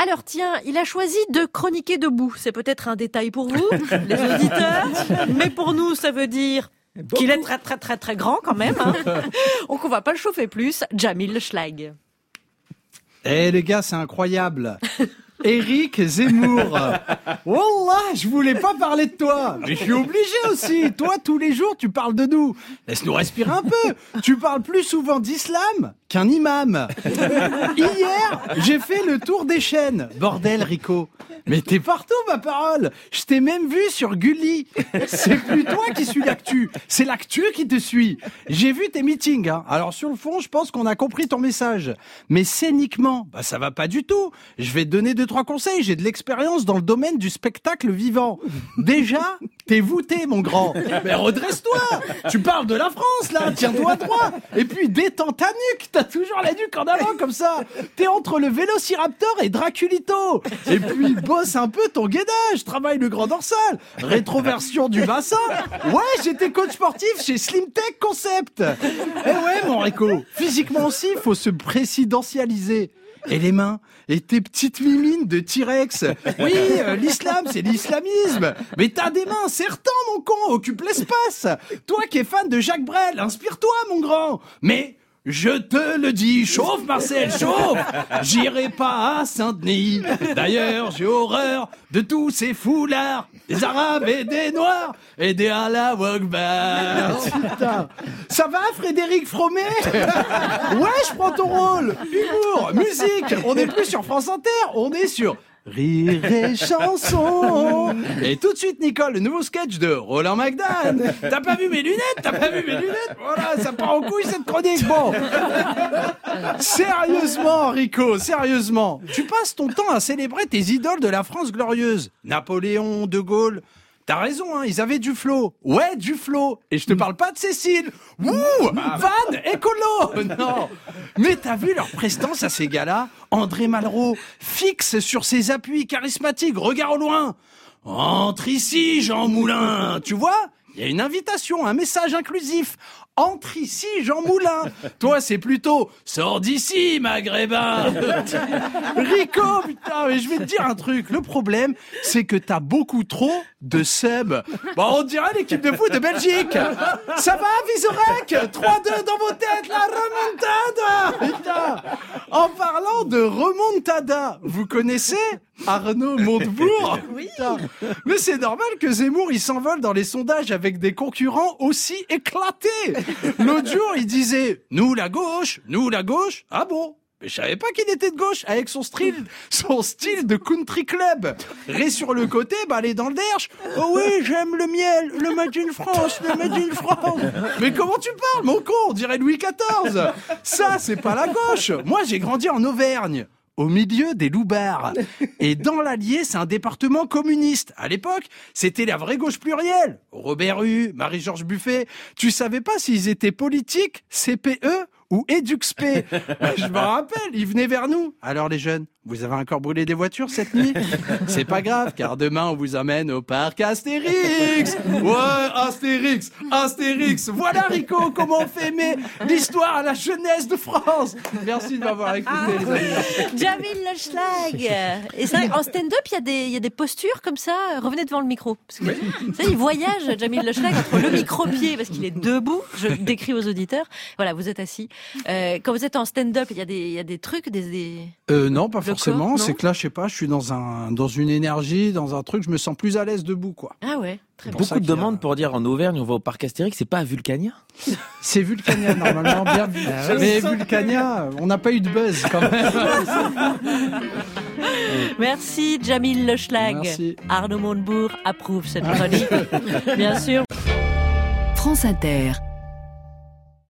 Alors tiens, il a choisi de chroniquer debout. C'est peut-être un détail pour vous, les auditeurs, mais pour nous, ça veut dire qu'il est très très très très grand quand même. Hein. Donc on va pas le chauffer plus. Jamil Le Schlag. Eh les gars, c'est incroyable. Éric Zemmour. Wallah, je voulais pas parler de toi, mais je suis obligé aussi. Toi, tous les jours, tu parles de nous. Laisse-nous respirer un peu. Tu parles plus souvent d'islam qu'un imam. Hier, j'ai fait le tour des chaînes. Bordel, Rico. Mais t'es partout, ma parole. Je t'ai même vu sur Gulli. C'est plus toi qui suis l'actu. C'est l'actu qui te suit. J'ai vu tes meetings, hein. Alors, sur le fond, je pense qu'on a compris ton message. Mais scéniquement, ça va pas du tout. Je vais te donner 2-3 conseils. J'ai de l'expérience dans le domaine du spectacle vivant. Déjà, t'es voûté, mon grand. Mais redresse-toi. Tu parles de la France, là. Tiens-toi droit. Et puis, détends ta nuque. T'as toujours la nuque en avant, comme ça. T'es entre le Vélociraptor et Draculito. Et puis, bosse un peu ton gainage, travaille le grand dorsal, rétroversion du bassin. Ouais, j'étais coach sportif chez Slim Tech Concept. Eh ouais, mon Rico, physiquement aussi, il faut se présidentialiser. Et les mains, et tes petites mimines de T-Rex. Oui, l'islam, c'est l'islamisme. Mais t'as des mains, serre-t'en, mon con, occupe l'espace. Toi qui es fan de Jacques Brel, inspire-toi, mon grand. Mais... je te le dis, chauffe Marcel, chauffe. J'irai pas à Saint-Denis. D'ailleurs, j'ai horreur de tous ces foulards, des Arabes et des Noirs, et des Allah Akbar. Putain. Ça va, Frédéric Fromet? Ouais, je prends ton rôle. Humour, musique. On n'est plus sur France Inter, on est sur... Rire et chanson. Et tout de suite, Nicole, le nouveau sketch de Roland McDan. T'as pas vu mes lunettes? T'as pas vu mes lunettes? Voilà, ça part en couille cette chronique. Bon. Sérieusement, Rico, sérieusement. Tu passes ton temps à célébrer tes idoles de la France glorieuse. Napoléon, De Gaulle. T'as raison, hein, ils avaient du flow. Ouais, du flow. Et je te parle pas de Cécile. Wouh, Van, écolo. Non. Mais t'as vu leur prestance à ces gars-là? André Malraux, fixe sur ses appuis charismatiques. Regarde au loin. Entre ici, Jean Moulin. Tu vois? Il y a une invitation, un message inclusif. Entre ici, Jean Moulin. Toi, c'est plutôt sors d'ici, maghrébin. Rico, putain, mais je vais te dire un truc. Le problème, c'est que t'as beaucoup trop de subs. Bon, on dirait l'équipe de foot de Belgique. Ça va, Vizorek? 3-2 dans vos têtes, la remontada. Putain. En parlant de remontada, vous connaissez Arnaud Montebourg? Oui. Putain. Mais c'est normal que Zemmour, il s'envole dans les sondages avec des concurrents aussi éclatés. L'autre jour, il disait « Nous, la gauche ». Ah bon? Mais je savais pas qu'il était de gauche, avec son style de country club. Ré sur le côté, aller dans le derche. Oh oui, j'aime le miel, le Made in France, le Made in France. Mais comment tu parles, mon con? On dirait Louis XIV. Ça, c'est pas la gauche. Moi, j'ai grandi en Auvergne, au milieu des loupards. Et dans l'Allier, c'est un département communiste. À l'époque, c'était la vraie gauche plurielle. Robert Hue, Marie-Georges Buffet. Tu savais pas s'ils étaient politiques, CPE ou EduxP. Je me rappelle, ils venaient vers nous. Alors les jeunes, vous avez encore brûlé des voitures cette nuit? C'est pas grave, car demain on vous amène au parc Astérix. Ouais, Astérix. Voilà, Rico, comment on fait aimer l'histoire à la jeunesse de France. Merci de m'avoir écouté, les amis. Jamil Le Schlag. Et c'est vrai, en stand-up, il y a des postures comme ça. Revenez devant le micro. Parce que, vous savez, il voyage, Jamil Le Schlag, entre le micro-pied, parce qu'il est debout. Je décris aux auditeurs. Voilà, vous êtes assis. Quand vous êtes en stand-up, il y a des trucs, non, pas forcément. corps, non, c'est que là, je sais pas, je suis dans une énergie, dans un truc, je me sens plus à l'aise debout, quoi. Ah ouais, très bien. Beaucoup de demandes pour dire en Auvergne, on va au parc Astérix, c'est pas à Vulcania? C'est Vulcania, normalement, bien vu. Mais Vulcania, on n'a pas eu de buzz, quand même. Merci, Jamil Le Schlag. Merci. Arnaud Montebourg approuve cette chronique. Bien sûr. France Inter.